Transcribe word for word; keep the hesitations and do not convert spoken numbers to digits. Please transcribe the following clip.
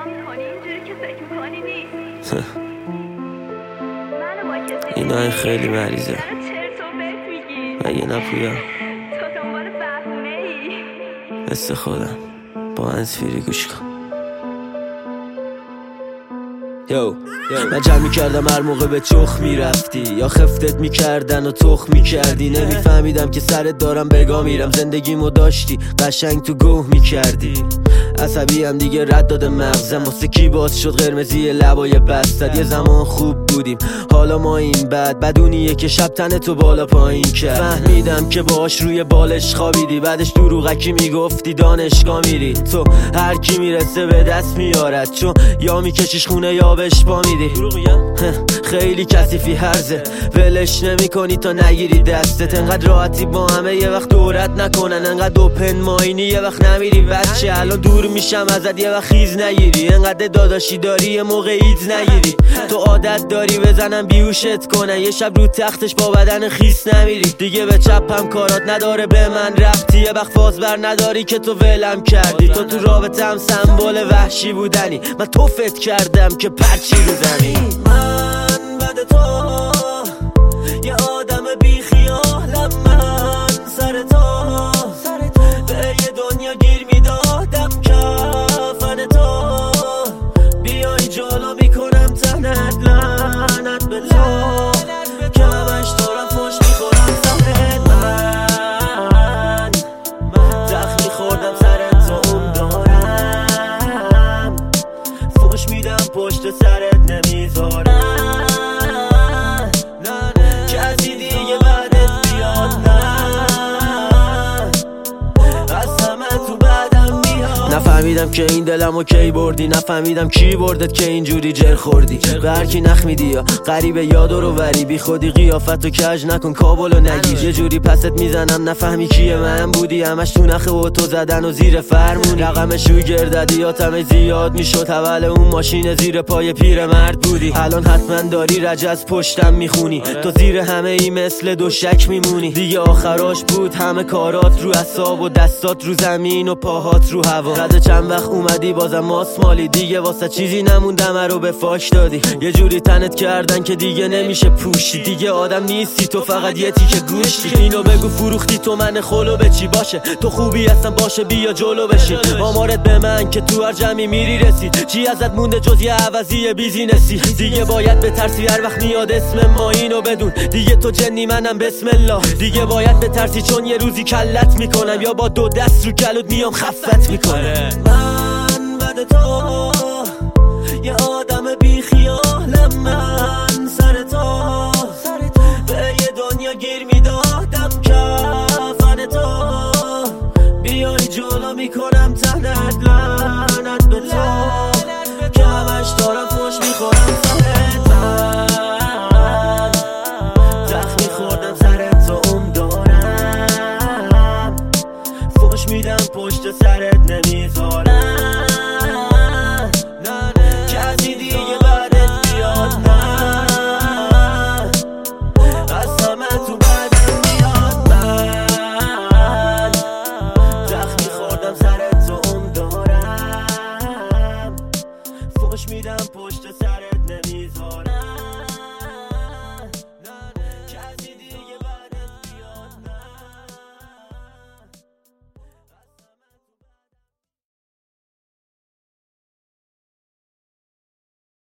اینا خیلی مریضه مگه نپویا مثل خودم با هنسفیری گوش کن. یو من جمع میکردم هر موقع به چخ میرفتی یا خفتت میکردن و تخ میکردی. نمیفهمیدم که سرت دارم بگا میرم. زندگیمو داشتی قشنگ تو گوه میکردی. عصبی هم دیگه رد داده مغزم. واسه کی باز شد قرمزی لبای بستد. یه زمان خوب بودیم حالا ما این بد بدونیه که شب تن تو بالا پایین کرد. فهمیدم که باش روی بالش خوابیدی. بعدش دروغکی میگفتی دانشگاه میری. تو هر کی میرسه به دست میارد. چون یا میکشیش خونه یا بهش پا میدی. خیلی کثیفی هرزه ولش نمی کنی تا نگیری دستت. انقدر راحتی با همه یه وقت دورت نکنن. انقدر اوپن ماینی یه وقت نمیری بچه. الان دور میشم ازت یه وقت خیز نگیری. انقدر داداشی داری یه موقع ایدز نگیری. تو عادت داری بزنم بیوشت کنن. یه شب رو تختش با بدن خیس نمیری. دیگه به چپم کارات نداره به من رفتی. یه وقت فاز بر نداری که تو ولم کردی. تو تو رابطه هم سمبل وحشی بودنی. من تو فت کردم که پرچی رو زمین. من بعد تو یه آدم بی خیالم. من سر تو به یه دنیا گیر میدادم کفن تو. بیای جلو میکنم تنت لعنت به تو که همش دارم فش میخورم سرت. من زخمی خوردم سرت تو اون دارم. فش میدم پشت سرت نمیذارم. کسی دیگه بعدت بیاد نه. از همه تو بعدم میاد. نفهمیدم که این دلمو کی بردی. نفهمیدم کی بردت که اینجوری جر خوردی. به هر کی نخ میدی یا غریبه یا دور و وری. بی خودی قیافتو کج نکن کابلو نگیر. یه جوری پست میزنم نفهمی کیه من بودی. همش تو نخه و تو زدن و زیر فرمونی. رقمش روی گرددیاتم زیاد میشد. اول اون ماشین زیر پای پیر مرد بودی. الان حتما داری رجز پشتم میخونی. تو زیر همه ای مثل دوشک میمونی. دیگه آخراش بود همه کارات رو اعصاب و دستات رو زمین و پاهات رو هوا. رد چند وقت اومدی بازم ماسمالی. دیگه واسه چیزی نموندم رو به فاش دادی. یه جوری تنت کردن که دیگه نمیشه پوشی. دیگه آدم نیستی تو فقط یه تیکه گوشتی. اینو بگو فروختی تو من خلو به چی باشه. تو خوبی هستن باشه بیا جلو بشی. آمارت به من که تو هر جمعی میری رسید. چی ازت مونده جز یه عوضی بیزینسی. دیگه باید به ترسی هر وقت میاد اسم ما اینو بدون. دیگه تو جنی منم بسم الله. دیگه باید به ترسی چون یه روزی کلت میکنم. یا با دو دست رو گلوت میام خفت میکنم. من بعد تو یه آدم بی خیالم. من سر تو به یه دنیا گیر میدادم کفن تو. بیای جلو میکنم تنت لعنت به تو که همش دارم فش میخورم سرت. من زخمی خوردم سرت تو اون دارم. فش میدم پشت سرت نمیذارم.